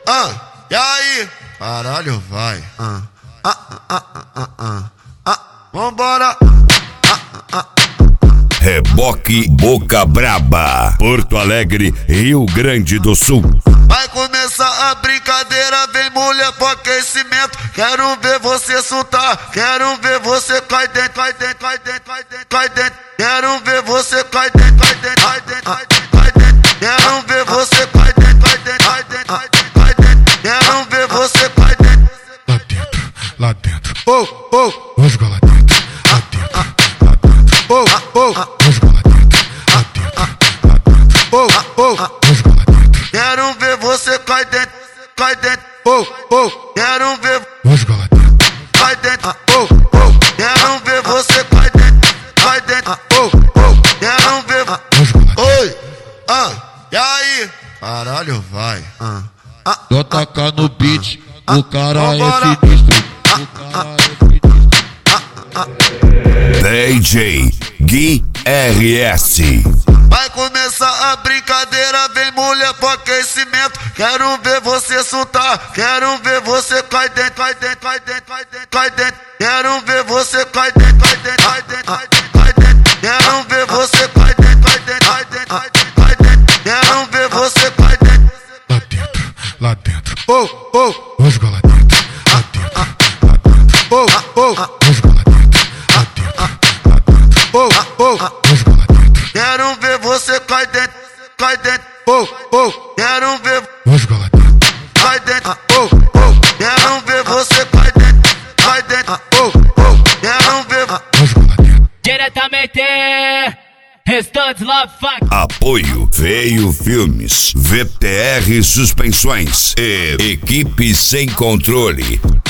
E aí? Caralho, vai. Vambora. Reboque Boca Braba, Porto Alegre, Rio Grande do Sul. Vai começar a brincadeira, vem mulher pro aquecimento. Quero ver você soltar, quero ver você cai dentro, cai dentro, cai dentro, cai dentro, cai dentro. Quero ver você cai dentro, cai dentro, cai dentro, cai dentro, cai dentro. Quero ver você cai dentro, cai dentro, cai dentro, cai dentro, cai dentro. Quero ver você cai dentro. Lá dentro, rasga lá dentro, lá dentro, lá dentro, rasga lá dentro, lá dentro, lá dentro, rasga lá dentro. Quero ver você cai dentro, cai dentro. Quero ver Rasga lá dentro, cai dentro. Quero ver você cai dentro, cai dentro. Quero ver. rasga lá dentro. Oi, e aí? Caralho, vai. JK no beat, o cara Vambora. é sinistro. O cara é sinistro. DJ Gui RS. Vai começar a brincadeira, vem mulher pro aquecimento. Quero ver você soltar, quero ver você cai dentro, cai dentro, cai dentro, cai dentro, cai dentro. Quero ver você cai dentro, cai dentro, cai dentro, cai dentro, cai dentro. Quero ver você cai dentro, cai dentro, cai dentro, cai dentro, cai dentro. Quero ver você cai dentro. Lá dentro, rasga lá dentro, lá dentro, lá dentro, rasga lá dentro, lá dentro, lá dentro, rasga lá dentro, Quero ver você cai dentro, cai dentro. Quero ver rasga lá dentro, cai dentro. Quero ver você cai dentro, cai dentro. Quero ver. rasga lá dentro. Diretamente, Restantes Love Funk. Apoio Veio Filmes, VTR Suspensões e Equipe Sem Controle.